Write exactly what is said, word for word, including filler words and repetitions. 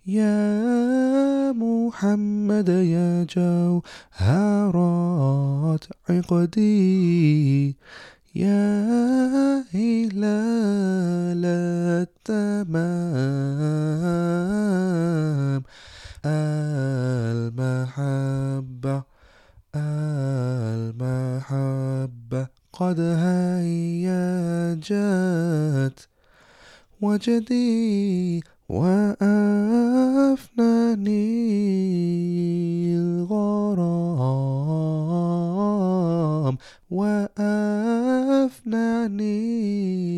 يا محمد يا جوهرات عقدي، يا هلال التمام، المحبة المحبة قد هيجت وجدي وأفناني الغرام، وأفناني